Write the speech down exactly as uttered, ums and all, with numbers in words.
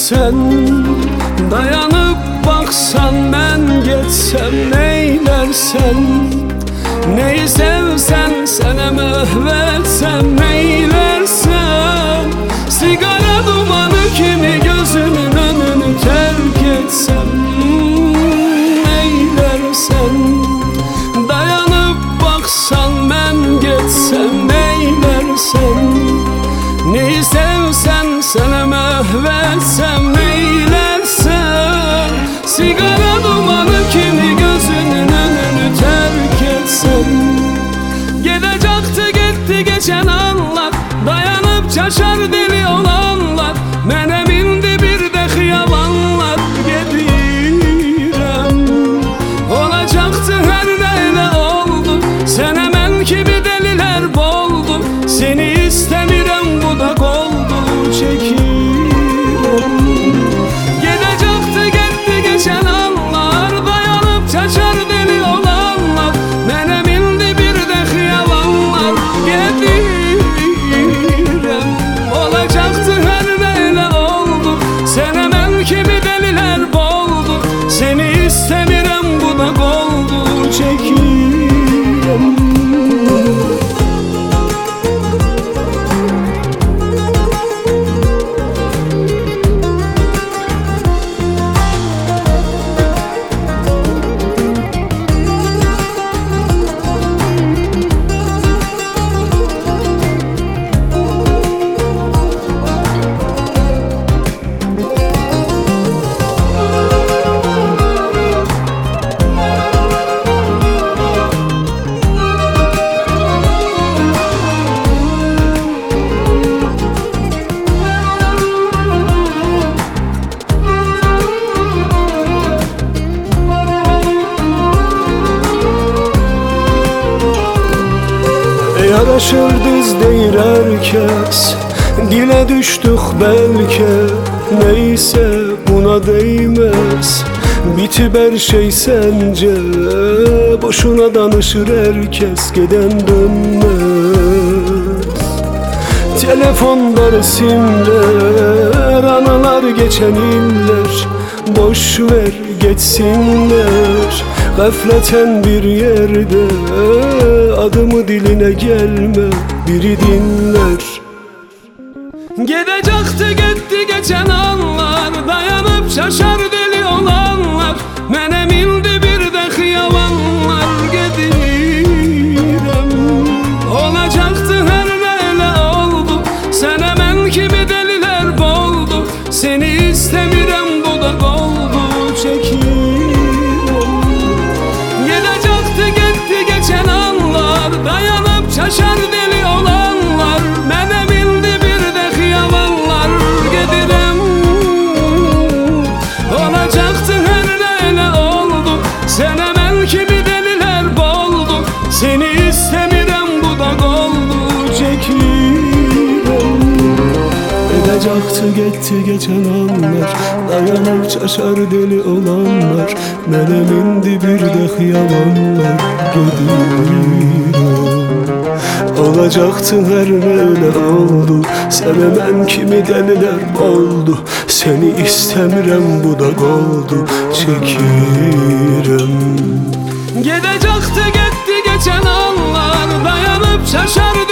sen, dayanıp baksan ben geçsem neylersen. Neyi sevsen sana mühvetsem neylersen. Sigara dumanı kimi gözünün önünü terk etsem neylersen. Dayanıp baksan ben geçsem neylersen. Neyi sevsen sana mühvetsem neylersen. Sigara dumanı kimi gözünün önünü terk etsem. Gidecekti gitti geçen anlar, dayanıp çaşar deli olanlar. Menemin dibirde hıyalanlar gedirem. Olacaktı her neyle oldu, sen hemen kimi deliler boldu. Seni istemirem bu da goldu çekirem. Gidecekti gitti geçen anlar, dayanıp çaşar deli olanlar. Menemin dibirde hıyalanlar gedirem. Olacaktı her neyle oldu, sen hemen kimi deliler boldu. Seni istemirem bu da goldu çekirem. Yaraşır düz deyir herkes, dile düştük belki. Neyse buna değmez, bitip her şey sence. Boşuna danışır herkes, giden dönmez. Telefonda resimler, anılar geçen iller. Boş ver geçsinler, gafleten bir yerde. Adımı diline gelme, biri dinler. Gidecekti gitti geçen anlar, dayanıp şaşar deli olanlar. Menemin dibirde hıyalanlar gedirem. Olacaktı her neyle oldu, sen hemen kimi deliler boldu. Seni istemirem bu da goldu çekirem. Gidecekti gitti geçen anlar, dayanıp şaşar deli olanlar. Menemin dibirde hıyalanlar gedirem. Olacaktı her neyle oldu, sen hemen kimi deliler boldu. Seni istemirem bu da goldu çekirem. Gidecekti gitti geçen anlar, dayanıp şaşar deli olanlar. Menemin dibirde hıyalanlar gedirem. Olacaktı her neyle oldu, sen hemen kimi deliler oldu. Seni istemirem bu da goldu çekirem. Gidecekti gitti geçen anlar, dayanıp şaşar